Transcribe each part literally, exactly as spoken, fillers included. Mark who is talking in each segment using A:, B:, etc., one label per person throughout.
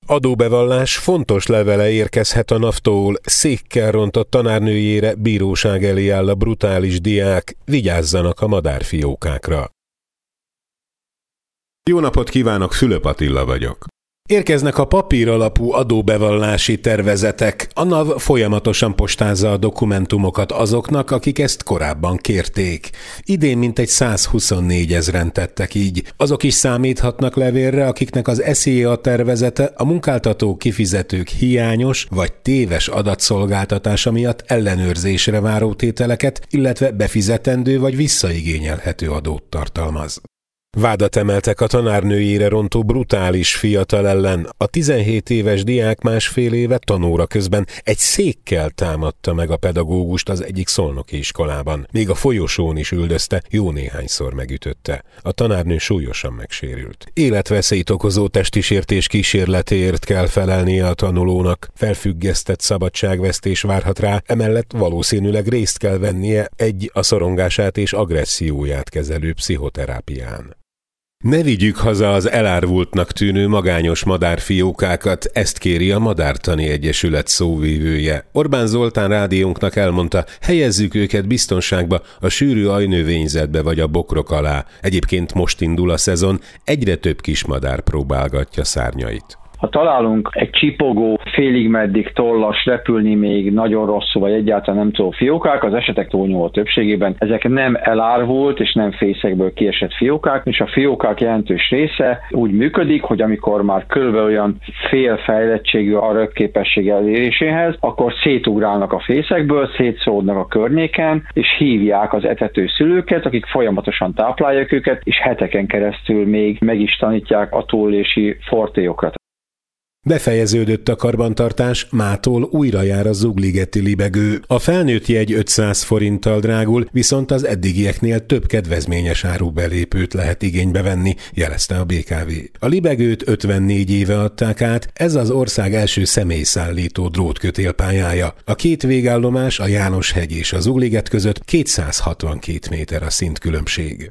A: Adóbevallás fontos levele érkezhet a NAV-tól, székkel rontott tanárnőjére bíróság elé áll a brutális diák, vigyázzanak a madárfiókákra. Jó napot kívánok, Fülöp Attila vagyok. Érkeznek a papír alapú adóbevallási tervezetek. A NAV folyamatosan postázza a dokumentumokat azoknak, akik ezt korábban kérték. Idén mintegy százhuszonnégy ezren tettek így. Azok is számíthatnak levélre, akiknek az es zé á tervezete a munkáltató kifizetők hiányos vagy téves adatszolgáltatása miatt ellenőrzésre váró tételeket, illetve befizetendő vagy visszaigényelhető adót tartalmaz. Vádat emeltek a tanárnőjére rontó brutális fiatal ellen. A tizenhét éves diák másfél éve tanóra közben egy székkel támadta meg a pedagógust az egyik szolnoki iskolában. Még a folyosón is üldözte, jó néhányszor megütötte. A tanárnő súlyosan megsérült. Életveszélyt okozó testisértés kísérletéért kell felelnie a tanulónak. Felfüggesztett szabadságvesztés várhat rá, emellett valószínűleg részt kell vennie egy a szorongását és agresszióját kezelő pszichoterápián. Ne vigyük haza az elárvultnak tűnő magányos madárfiókákat, ezt kéri a Madártani Egyesület szóvívője. Orbán Zoltán rádiónknak elmondta, helyezzük őket biztonságba, a sűrű ajnövényzetbe vagy a bokrok alá. Egyébként most indul a szezon, egyre több kismadár próbálgatja szárnyait.
B: Ha találunk egy csipogó, félig meddig tollas, repülni még nagyon rosszul, vagy egyáltalán nem tudó fiókák, az esetek túlnyomó többségében ezek nem elárvult és nem fészekből kiesett fiókák, és a fiókák jelentős része úgy működik, hogy amikor már körülbelül olyan fél fejlettségű a röpképesség eléréséhez, akkor szétugrálnak a fészekből, szétszódnak a környéken, és hívják az etető szülőket, akik folyamatosan táplálják őket, és heteken keresztül még meg is tanítják a túlélési fortéokat.
A: Befejeződött a karbantartás, mától újra jár a zugligeti libegő. A felnőtt jegy ötszáz forinttal drágul, viszont az eddigieknél több kedvezményes árubelépőt lehet igénybe venni, jelezte a bé ká vé. A libegőt ötvennégy éve adták át, ez az ország első személyszállító drótkötélpályája. A két végállomás, a János-hegy és a Zugliget között kétszázhatvankét méter a szintkülönbség.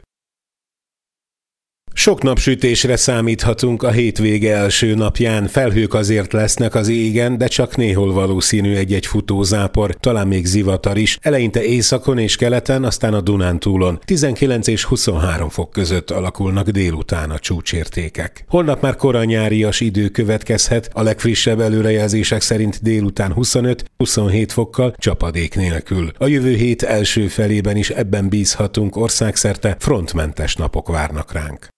A: Sok napsütésre számíthatunk a hétvége első napján, felhők azért lesznek az égen, de csak néhol valószínű egy-egy futózápor, talán még zivatar is, eleinte északon és keleten, aztán a Dunántúlon. tizenkilenc és huszonhárom fok között alakulnak délután a csúcsértékek. Holnap már koranyárias idő következhet, a legfrissebb előrejelzések szerint délután huszonöt-huszonhét fokkal csapadék nélkül. A jövő hét első felében is ebben bízhatunk, országszerte frontmentes napok várnak ránk.